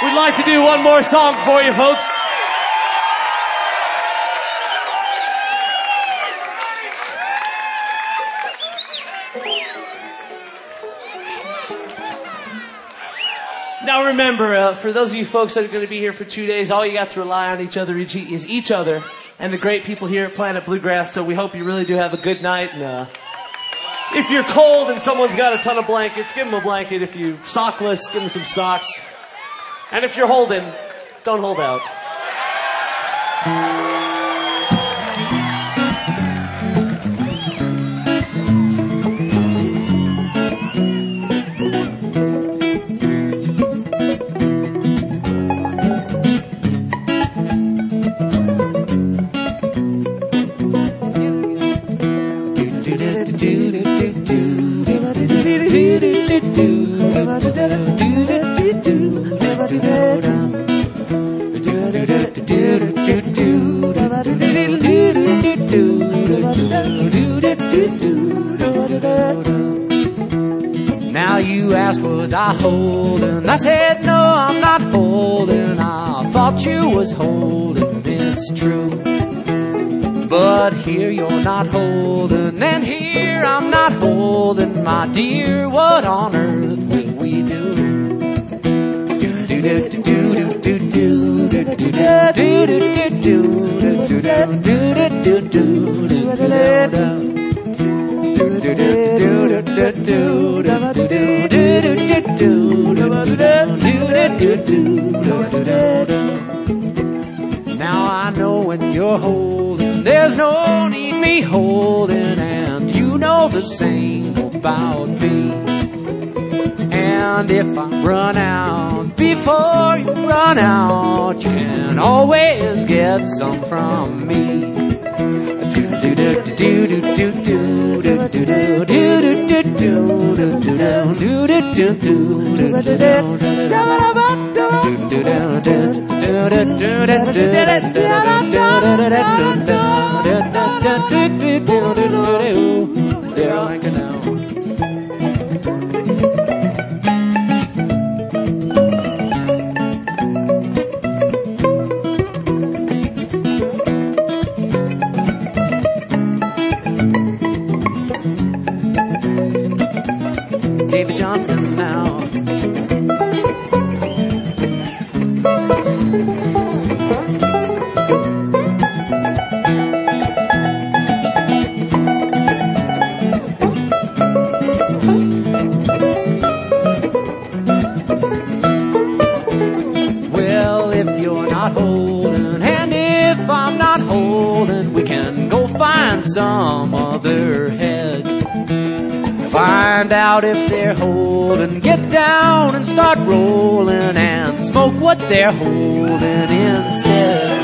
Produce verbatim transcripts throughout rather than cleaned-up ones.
We'd like to do one more song for you, folks. Now remember, uh, for those of you folks that are going to be here for two days, all you got to rely on each other is each other and the great people here at Planet Bluegrass. So we hope you really do have a good night. And uh, if you're cold and someone's got a ton of blankets, give them a blanket. If you're sockless, give them some socks. And if you're holding, don't hold out. Now you asked, was I holding? I said, no, I'm not holding. I thought you was holding, it's true. But here you're not holding, and here I'm not holding. My dear, what on earth will we do? Now I know when you're holding, there's no need me holding, and you know the same about me. And if I run out before you run out, you can always get some from me. There I go now. David Johnston now. Well, if you're not holding, and if I'm not holding, we can go find some other head. Find out if they're holding, get down and start rolling, and smoke what they're holding instead.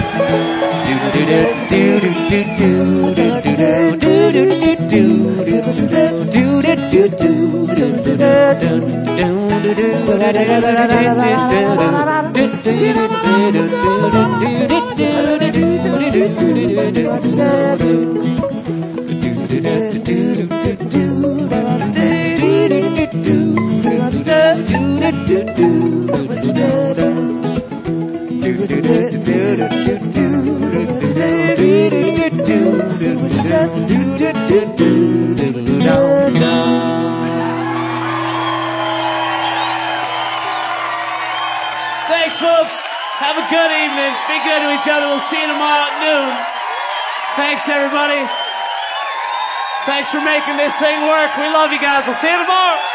Thanks, folks. Have a good evening. Be good to each other. We'll see you tomorrow at noon. Thanks, everybody. Thanks for making this thing work. We love you guys. We'll see you tomorrow.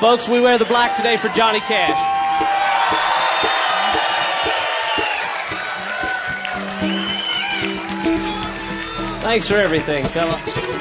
Folks, we wear the black today for Johnny Cash. Thanks for everything, fella.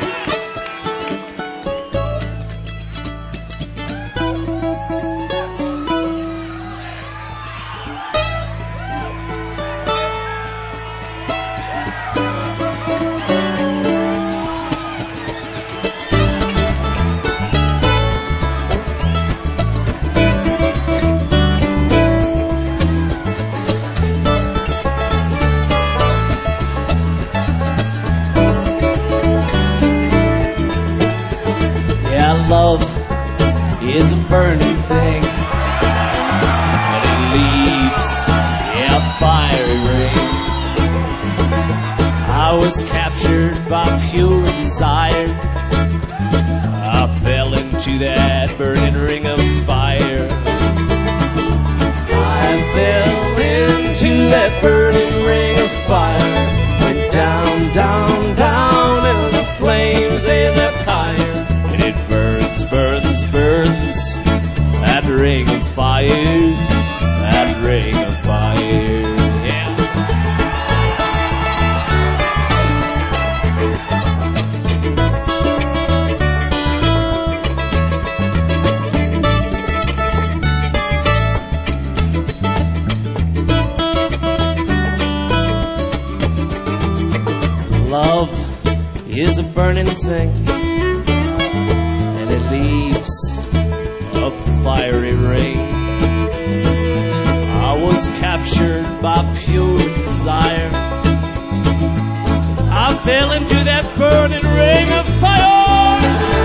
Love is a burning thing, and it leaves a fiery ring. I was captured by pure desire. I fell into that burning ring of fire. I fell into that burning ring of fire. Went down, down, down, and the flames they left higher. And it burns, burns, burns, that ring of fire, that ring of fire, yeah. Love is a burning thing, it leaves a fiery ring. I was captured by pure desire. I fell into that burning ring of fire.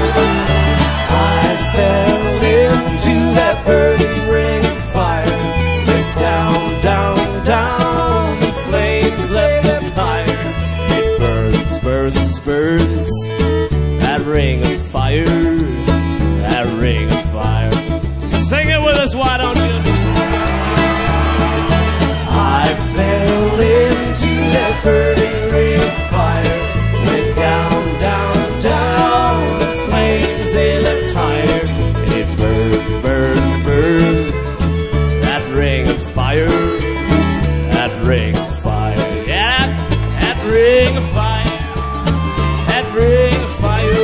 I fell into that burning ring of fire. Went down, down, down, the flames left up higher. It burns, burns, burns, that ring of fire, that ring of fire. Sing it with us, why don't you? I fell into that burning ring of fire. Went down, down, down, the flames they left higher. And it burned, burned, burned, that ring of fire, that ring of fire. Yeah, that ring of fire, that ring of fire.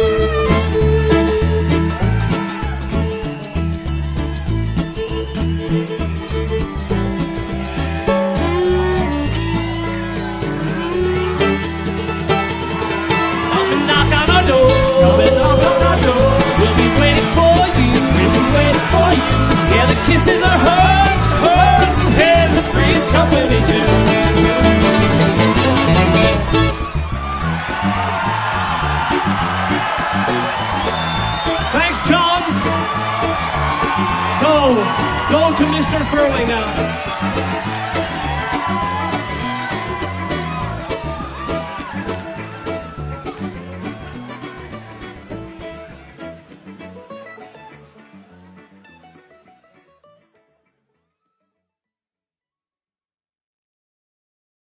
Kisses are hers, hers, and pastries come with me too. Thanks, Johns. Go, go to Mister Furley now.